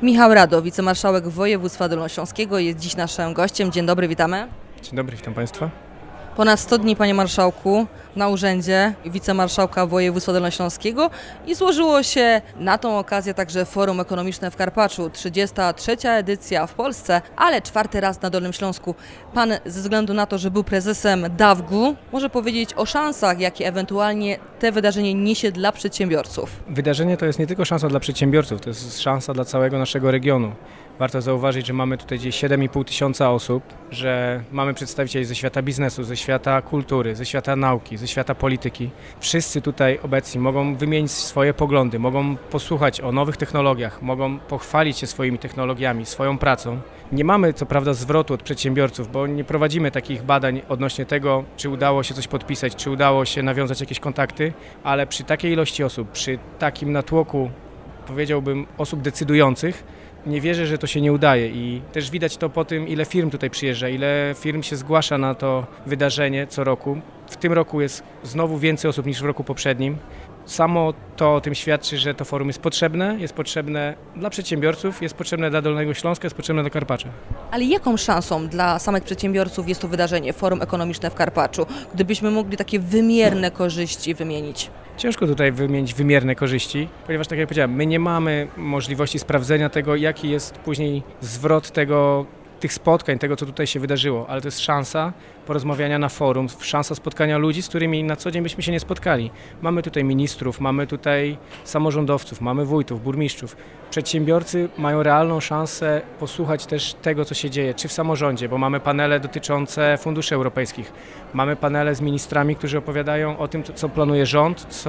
Michał Rado, wicemarszałek województwa dolnośląskiego, jest dziś naszym gościem. Dzień dobry, witamy. Dzień dobry, witam Państwa. Ponad 100 dni, panie marszałku, na urzędzie wicemarszałka województwa dolnośląskiego i złożyło się na tą okazję także Forum Ekonomiczne w Karpaczu, 33. edycja w Polsce, ale 4. raz na Dolnym Śląsku. Pan ze względu na to, że był prezesem DAWG-u, może powiedzieć o szansach, jakie ewentualnie te wydarzenie niesie dla przedsiębiorców. Wydarzenie to jest nie tylko szansa dla przedsiębiorców, to jest szansa dla całego naszego regionu. Warto zauważyć, że mamy tutaj gdzieś 7,5 tysiąca osób, że mamy przedstawicieli ze świata biznesu, ze świata kultury, ze świata nauki, ze świata polityki. Wszyscy tutaj obecni mogą wymienić swoje poglądy, mogą posłuchać o nowych technologiach, mogą pochwalić się swoimi technologiami, swoją pracą. Nie mamy co prawda zwrotu od przedsiębiorców, bo nie prowadzimy takich badań odnośnie tego, czy udało się coś podpisać, czy udało się nawiązać jakieś kontakty, ale przy takiej ilości osób, przy takim natłoku, powiedziałbym, osób decydujących, nie wierzę, że to się nie udaje i też widać to po tym, ile firm tutaj przyjeżdża, ile firm się zgłasza na to wydarzenie co roku. W tym roku jest znowu więcej osób niż w roku poprzednim. Samo to o tym świadczy, że to forum jest potrzebne dla przedsiębiorców, jest potrzebne dla Dolnego Śląska, jest potrzebne dla Karpacza. Ale jaką szansą dla samych przedsiębiorców jest to wydarzenie, Forum Ekonomiczne w Karpaczu, gdybyśmy mogli takie wymierne korzyści wymienić? Ciężko tutaj wymienić wymierne korzyści, ponieważ tak jak powiedziałem, my nie mamy możliwości sprawdzenia tego, jaki jest później zwrot tych spotkań, tego co tutaj się wydarzyło, ale to jest szansa porozmawiania na forum, szansa spotkania ludzi, z którymi na co dzień byśmy się nie spotkali. Mamy tutaj ministrów, mamy tutaj samorządowców, mamy wójtów, burmistrzów. Przedsiębiorcy mają realną szansę posłuchać też tego, co się dzieje, czy w samorządzie, bo mamy panele dotyczące funduszy europejskich, mamy panele z ministrami, którzy opowiadają o tym, co planuje rząd,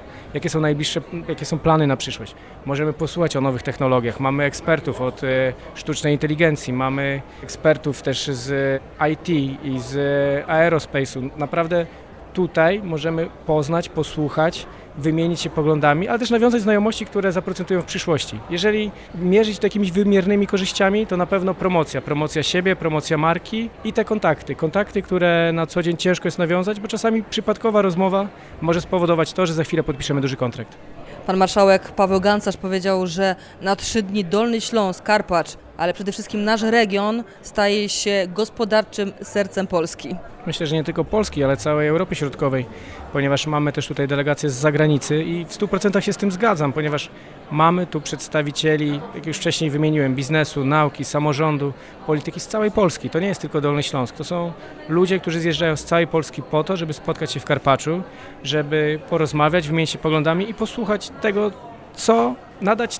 jakie są plany na przyszłość. Możemy posłuchać o nowych technologiach, mamy ekspertów od sztucznej inteligencji, mamy ekspertów też z IT i z aerospace'u. Naprawdę tutaj możemy poznać, posłuchać, wymienić się poglądami, ale też nawiązać znajomości, które zaprocentują w przyszłości. Jeżeli mierzyć to jakimiś wymiernymi korzyściami, to na pewno promocja siebie, promocja marki i te kontakty, które na co dzień ciężko jest nawiązać, bo czasami przypadkowa rozmowa może spowodować to, że za chwilę podpiszemy duży kontrakt. Pan marszałek Paweł Gancarz powiedział, że na 3 dni Dolny Śląsk, Karpacz, ale przede wszystkim nasz region staje się gospodarczym sercem Polski. Myślę, że nie tylko Polski, ale całej Europy Środkowej, ponieważ mamy też tutaj delegacje z zagranicy i w 100% się z tym zgadzam, ponieważ mamy tu przedstawicieli, jak już wcześniej wymieniłem, biznesu, nauki, samorządu, polityki z całej Polski. To nie jest tylko Dolny Śląsk, to są ludzie, którzy zjeżdżają z całej Polski po to, żeby spotkać się w Karpaczu, żeby porozmawiać, wymienić się poglądami i posłuchać tego, co nadać.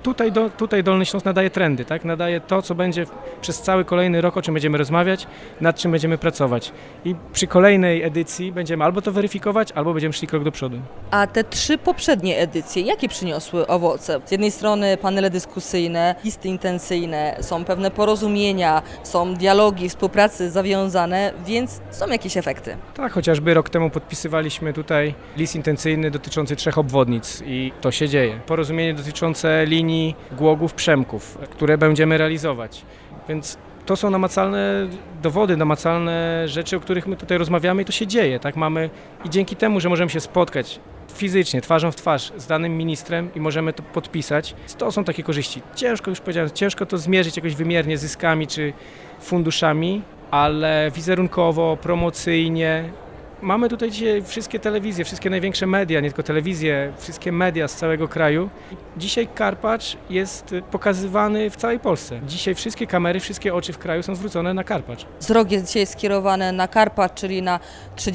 Tutaj Dolny Śląsk nadaje trendy, tak? Nadaje to, co będzie przez cały kolejny rok, o czym będziemy rozmawiać, nad czym będziemy pracować. I przy kolejnej edycji będziemy albo to weryfikować, albo będziemy szli krok do przodu. A te 3 poprzednie edycje, jakie przyniosły owoce? Z jednej strony panele dyskusyjne, listy intencyjne, są pewne porozumienia, są dialogi, współpracy zawiązane, więc są jakieś efekty. Tak, chociażby rok temu podpisywaliśmy tutaj list intencyjny dotyczący 3 obwodnic i to się dzieje. Porozumienie dotyczące linii Głogów-Przemków, które będziemy realizować. Więc to są namacalne dowody, namacalne rzeczy, o których my tutaj rozmawiamy i to się dzieje. Tak? I dzięki temu, że możemy się spotkać fizycznie, twarzą w twarz z danym ministrem i możemy to podpisać, to są takie korzyści. Ciężko to zmierzyć jakoś wymiernie zyskami czy funduszami, ale wizerunkowo, promocyjnie. Mamy tutaj dzisiaj wszystkie telewizje, wszystkie największe media, nie tylko telewizje, wszystkie media z całego kraju. Dzisiaj Karpacz jest pokazywany w całej Polsce. Dzisiaj wszystkie kamery, wszystkie oczy w kraju są zwrócone na Karpacz. Wzrok jest dzisiaj skierowany na Karpacz, czyli na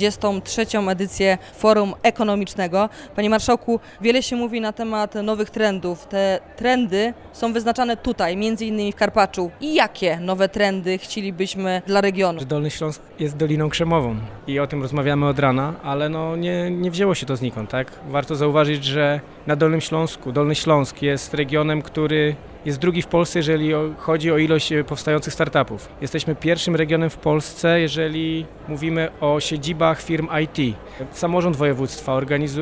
33. edycję Forum Ekonomicznego. Panie marszałku, wiele się mówi na temat nowych trendów. Te trendy są wyznaczane tutaj, między innymi w Karpaczu. I jakie nowe trendy chcielibyśmy dla regionu? Dolny Śląsk jest Doliną Krzemową i o tym rozmawiamy od rana, ale nie wzięło się to znikąd, tak? Warto zauważyć, że na Dolnym Śląsku, Dolny Śląsk jest regionem, który jest drugi w Polsce, jeżeli chodzi o ilość powstających startupów. Jesteśmy pierwszym regionem w Polsce, jeżeli mówimy o siedzibach firm IT. Samorząd województwa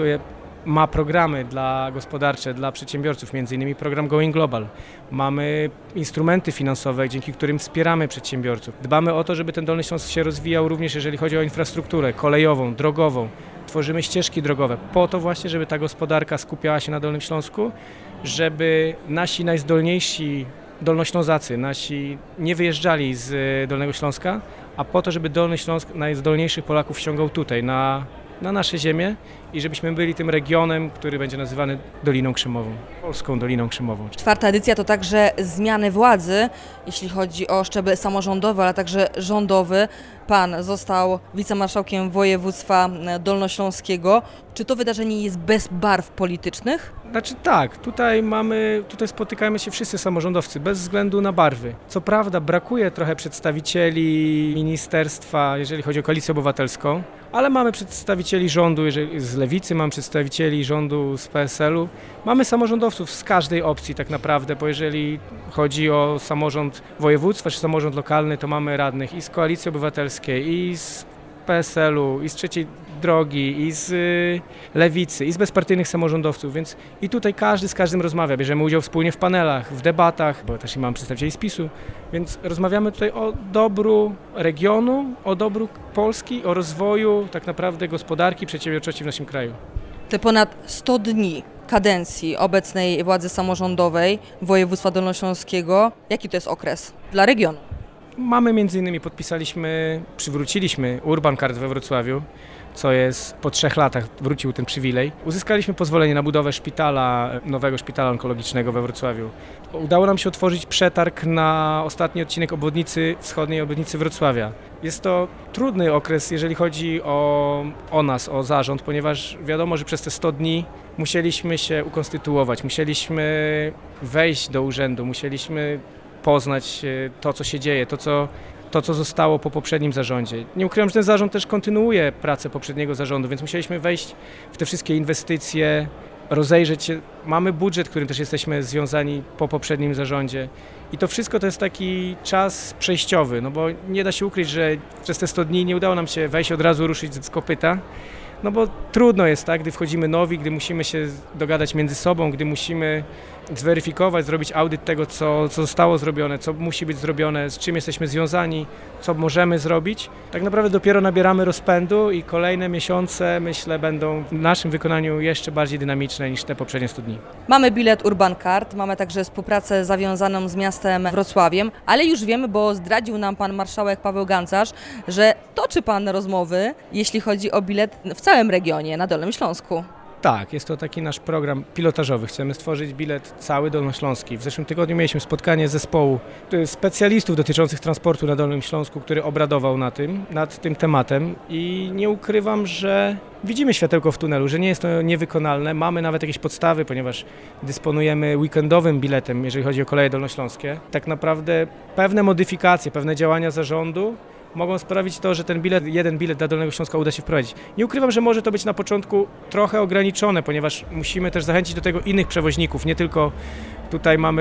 ma programy gospodarcze dla przedsiębiorców, m.in. program Going Global. Mamy instrumenty finansowe, dzięki którym wspieramy przedsiębiorców. Dbamy o to, żeby ten Dolny Śląsk się rozwijał również, jeżeli chodzi o infrastrukturę kolejową, drogową. Tworzymy ścieżki drogowe po to właśnie, żeby ta gospodarka skupiała się na Dolnym Śląsku żeby nasi najzdolniejsi Dolnoślązacy, nasi nie wyjeżdżali z Dolnego Śląska, a po to, żeby Dolny Śląsk najzdolniejszych Polaków ściągał tutaj, na nasze ziemię i żebyśmy byli tym regionem, który będzie nazywany Doliną Krzemową, Polską Doliną Krzemową. 4. edycja to także zmiany władzy, jeśli chodzi o szczebel samorządowy, ale także rządowy. Pan został wicemarszałkiem województwa dolnośląskiego. Czy to wydarzenie jest bez barw politycznych? Znaczy tak, tutaj spotykamy się wszyscy samorządowcy, bez względu na barwy. Co prawda brakuje trochę przedstawicieli ministerstwa, jeżeli chodzi o Koalicję Obywatelską, ale mamy przedstawicieli rządu z Lewicy, mamy przedstawicieli rządu z PSL-u. Mamy samorządowców z każdej opcji tak naprawdę, bo jeżeli chodzi o samorząd województwa czy samorząd lokalny, to mamy radnych i z Koalicji Obywatelskiej, i z PSL-u, i z Trzeciej Drogi, i z Lewicy, i z bezpartyjnych samorządowców, więc i tutaj każdy z każdym rozmawia, bierzemy udział wspólnie w panelach, w debatach, bo też i mamy przedstawicieli z PiS-u, więc rozmawiamy tutaj o dobru regionu, o dobru Polski, o rozwoju tak naprawdę gospodarki, przedsiębiorczości w naszym kraju. Te ponad 100 dni kadencji obecnej władzy samorządowej województwa dolnośląskiego, jaki to jest okres dla regionu? Mamy przywróciliśmy Urban Card we Wrocławiu, co jest po 3 latach wrócił ten przywilej. Uzyskaliśmy pozwolenie na budowę nowego szpitala onkologicznego we Wrocławiu. Udało nam się otworzyć przetarg na ostatni odcinek wschodniej obwodnicy Wrocławia. Jest to trudny okres, jeżeli chodzi o nas, o zarząd, ponieważ wiadomo, że przez te 100 dni musieliśmy się ukonstytuować, musieliśmy wejść do urzędu, musieliśmy poznać to, co się dzieje, to, co zostało po poprzednim zarządzie. Nie ukrywam, że ten zarząd też kontynuuje pracę poprzedniego zarządu, więc musieliśmy wejść w te wszystkie inwestycje, rozejrzeć się. Mamy budżet, którym też jesteśmy związani po poprzednim zarządzie i to wszystko to jest taki czas przejściowy, no bo nie da się ukryć, że przez te 100 dni nie udało nam się wejść od razu, ruszyć z kopyta, no bo trudno jest, tak, gdy wchodzimy nowi, gdy musimy się dogadać między sobą, gdy musimy zweryfikować, zrobić audyt tego, co zostało zrobione, co musi być zrobione, z czym jesteśmy związani, co możemy zrobić. Tak naprawdę dopiero nabieramy rozpędu i kolejne miesiące, myślę, będą w naszym wykonaniu jeszcze bardziej dynamiczne niż te poprzednie 100 dni. Mamy bilet Urban Card, mamy także współpracę zawiązaną z miastem Wrocławiem, ale już wiemy, bo zdradził nam pan marszałek Paweł Gancarz, że toczy pan rozmowy, jeśli chodzi o bilet w całym regionie, na Dolnym Śląsku. Tak, jest to taki nasz program pilotażowy. Chcemy stworzyć bilet cały dolnośląski. W zeszłym tygodniu mieliśmy spotkanie zespołu specjalistów dotyczących transportu na Dolnym Śląsku, który obradował nad tym tematem i nie ukrywam, że widzimy światełko w tunelu, że nie jest to niewykonalne. Mamy nawet jakieś podstawy, ponieważ dysponujemy weekendowym biletem, jeżeli chodzi o koleje dolnośląskie. Tak naprawdę pewne modyfikacje, pewne działania zarządu mogą sprawić to, że jeden bilet dla Dolnego Śląska uda się wprowadzić. Nie ukrywam, że może to być na początku trochę ograniczone, ponieważ musimy też zachęcić do tego innych przewoźników, nie tylko tutaj mamy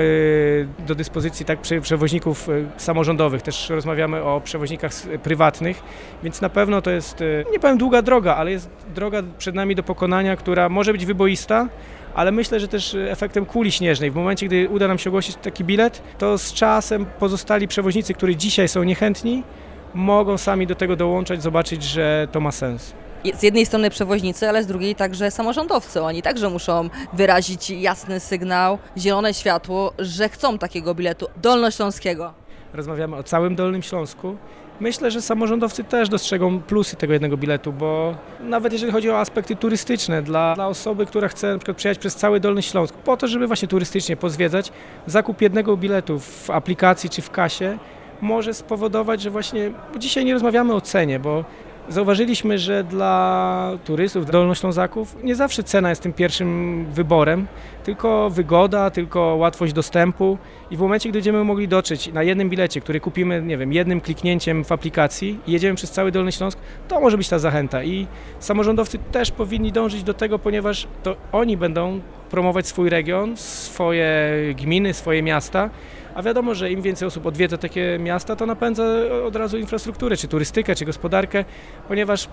do dyspozycji tak przewoźników samorządowych, też rozmawiamy o przewoźnikach prywatnych, więc na pewno to jest, nie powiem długa droga, ale jest droga przed nami do pokonania, która może być wyboista, ale myślę, że też efektem kuli śnieżnej. W momencie, gdy uda nam się ogłosić taki bilet, to z czasem pozostali przewoźnicy, którzy dzisiaj są niechętni, mogą sami do tego dołączać, zobaczyć, że to ma sens. Z jednej strony przewoźnicy, ale z drugiej także samorządowcy. Oni także muszą wyrazić jasny sygnał, zielone światło, że chcą takiego biletu dolnośląskiego. Rozmawiamy o całym Dolnym Śląsku. Myślę, że samorządowcy też dostrzegą plusy tego jednego biletu, bo nawet jeżeli chodzi o aspekty turystyczne, dla osoby, która chce na przykład przejechać przez cały Dolny Śląsk, po to, żeby właśnie turystycznie pozwiedzać, zakup jednego biletu w aplikacji czy w kasie może spowodować, że właśnie, bo dzisiaj nie rozmawiamy o cenie, bo zauważyliśmy, że dla turystów, dolnoślązaków nie zawsze cena jest tym pierwszym wyborem, tylko wygoda, tylko łatwość dostępu i w momencie, gdy będziemy mogli dotrzeć na jednym bilecie, który kupimy, nie wiem, jednym kliknięciem w aplikacji i jedziemy przez cały Dolny Śląsk, to może być ta zachęta i samorządowcy też powinni dążyć do tego, ponieważ to oni będą promować swój region, swoje gminy, swoje miasta. A wiadomo, że im więcej osób odwiedza takie miasta, to napędza od razu infrastrukturę, czy turystykę, czy gospodarkę, ponieważ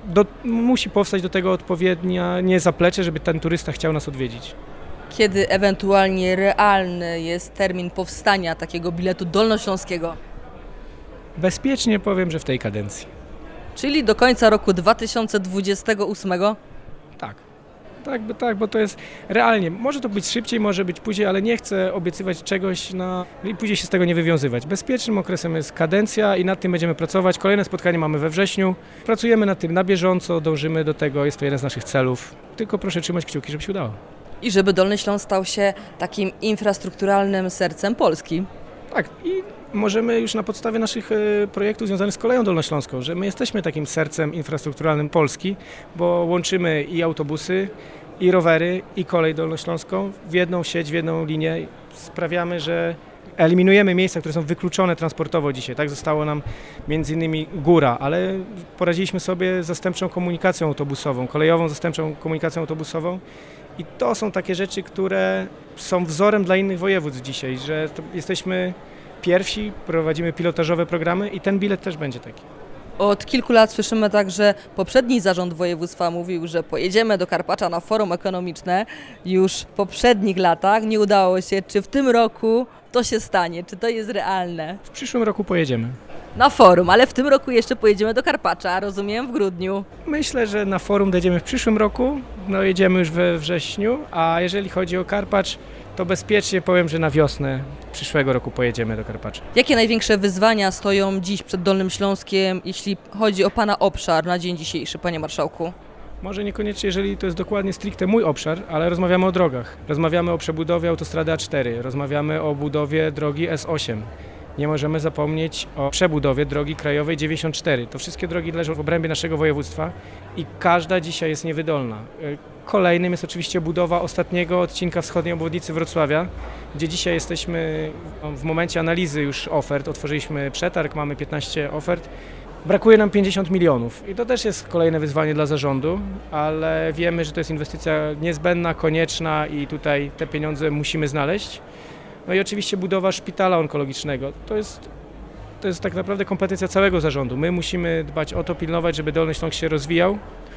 musi powstać do tego odpowiednie zaplecze, żeby ten turysta chciał nas odwiedzić. Kiedy ewentualnie realny jest termin powstania takiego biletu dolnośląskiego? Bezpiecznie powiem, że w tej kadencji. Czyli do końca roku 2028? Tak. Tak, bo to jest realnie. Może to być szybciej, może być później, ale nie chcę obiecywać czegoś i później się z tego nie wywiązywać. Bezpiecznym okresem jest kadencja i nad tym będziemy pracować. Kolejne spotkanie mamy we wrześniu. Pracujemy nad tym na bieżąco, dążymy do tego, jest to jeden z naszych celów. Tylko proszę trzymać kciuki, żeby się udało. I żeby Dolny Śląsk stał się takim infrastrukturalnym sercem Polski. Tak, i możemy już na podstawie naszych projektów związanych z koleją dolnośląską, że my jesteśmy takim sercem infrastrukturalnym Polski, bo łączymy i autobusy, i rowery, i kolej dolnośląską w jedną sieć, w jedną linię. Sprawiamy, że eliminujemy miejsca, które są wykluczone transportowo dzisiaj. Tak zostało nam między innymi Góra, ale poradziliśmy sobie z zastępczą komunikacją autobusową, kolejową zastępczą komunikacją autobusową. I to są takie rzeczy, które są wzorem dla innych województw dzisiaj, że jesteśmy pierwsi, prowadzimy pilotażowe programy i ten bilet też będzie taki. Od kilku lat słyszymy także, poprzedni zarząd województwa mówił, że pojedziemy do Karpacza na forum ekonomiczne. Już w poprzednich latach nie udało się. Czy w tym roku to się stanie? Czy to jest realne? W przyszłym roku pojedziemy. Na forum, ale w tym roku jeszcze pojedziemy do Karpacza, rozumiem, w grudniu. Myślę, że na forum dojdziemy w przyszłym roku, jedziemy już we wrześniu, a jeżeli chodzi o Karpacz, to bezpiecznie powiem, że na wiosnę przyszłego roku pojedziemy do Karpacza. Jakie największe wyzwania stoją dziś przed Dolnym Śląskiem, jeśli chodzi o Pana obszar na dzień dzisiejszy, Panie Marszałku? Może niekoniecznie, jeżeli to jest dokładnie stricte mój obszar, ale rozmawiamy o drogach. Rozmawiamy o przebudowie autostrady A4, rozmawiamy o budowie drogi S8. Nie możemy zapomnieć o przebudowie drogi krajowej 94. To wszystkie drogi leżą w obrębie naszego województwa i każda dzisiaj jest niewydolna. Kolejnym jest oczywiście budowa ostatniego odcinka wschodniej obwodnicy Wrocławia, gdzie dzisiaj jesteśmy w momencie analizy już ofert. Otworzyliśmy przetarg, mamy 15 ofert. Brakuje nam 50 milionów i to też jest kolejne wyzwanie dla zarządu, ale wiemy, że to jest inwestycja niezbędna, konieczna i tutaj te pieniądze musimy znaleźć. No i oczywiście budowa szpitala onkologicznego. To jest tak naprawdę kompetencja całego zarządu. My musimy dbać o to, pilnować, żeby Dolny Śląsk się rozwijał,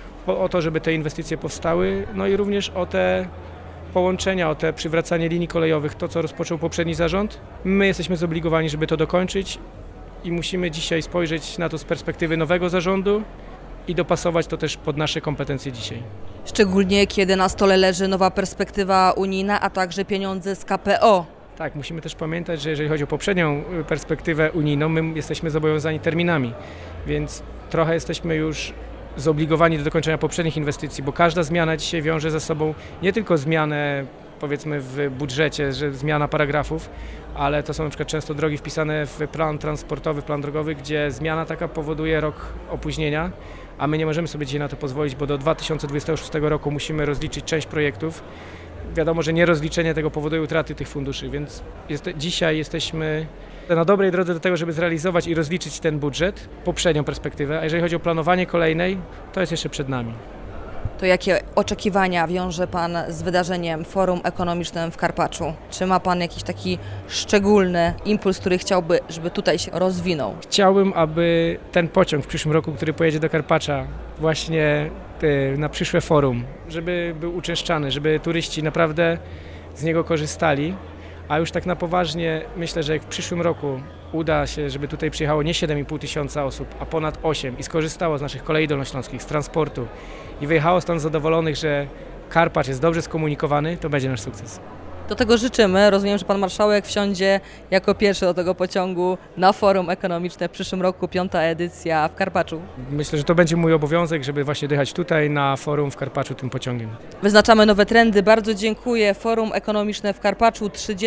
o to, żeby te inwestycje powstały, no i również o te połączenia, o te przywracanie linii kolejowych, to co rozpoczął poprzedni zarząd. My jesteśmy zobligowani, żeby to dokończyć i musimy dzisiaj spojrzeć na to z perspektywy nowego zarządu i dopasować to też pod nasze kompetencje dzisiaj. Szczególnie kiedy na stole leży nowa perspektywa unijna, a także pieniądze z KPO. Tak, musimy też pamiętać, że jeżeli chodzi o poprzednią perspektywę unijną, my jesteśmy zobowiązani terminami, więc trochę jesteśmy już zobligowani do dokończenia poprzednich inwestycji, bo każda zmiana dzisiaj wiąże ze sobą nie tylko zmianę, powiedzmy, w budżecie, że zmiana paragrafów, ale to są na przykład często drogi wpisane w plan transportowy, plan drogowy, gdzie zmiana taka powoduje rok opóźnienia, a my nie możemy sobie dzisiaj na to pozwolić, bo do 2026 roku musimy rozliczyć część projektów. Wiadomo, że nierozliczenie tego powoduje utraty tych funduszy, więc dzisiaj jesteśmy na dobrej drodze do tego, żeby zrealizować i rozliczyć ten budżet, poprzednią perspektywę, a jeżeli chodzi o planowanie kolejnej, to jest jeszcze przed nami. To jakie oczekiwania wiąże Pan z wydarzeniem Forum Ekonomicznym w Karpaczu? Czy ma Pan jakiś taki szczególny impuls, który chciałby, żeby tutaj się rozwinął? Chciałbym, aby ten pociąg w przyszłym roku, który pojedzie do Karpacza właśnie na przyszłe forum, żeby był uczęszczany, żeby turyści naprawdę z niego korzystali, a już tak na poważnie myślę, że jak w przyszłym roku uda się, żeby tutaj przyjechało nie 7,5 tysiąca osób, a ponad 8 i skorzystało z naszych kolei dolnośląskich, z transportu i wyjechało stan zadowolonych, że Karpacz jest dobrze skomunikowany, to będzie nasz sukces. Do tego życzymy. Rozumiem, że Pan Marszałek wsiądzie jako pierwszy do tego pociągu na Forum Ekonomiczne w przyszłym roku, 5. edycja w Karpaczu. Myślę, że to będzie mój obowiązek, żeby właśnie dojechać tutaj na forum w Karpaczu tym pociągiem. Wyznaczamy nowe trendy. Bardzo dziękuję. Forum Ekonomiczne w Karpaczu,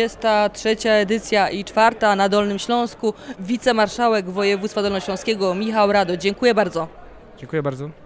33. edycja i 4. na Dolnym Śląsku. Wicemarszałek województwa dolnośląskiego Michał Rado. Dziękuję bardzo. Dziękuję bardzo.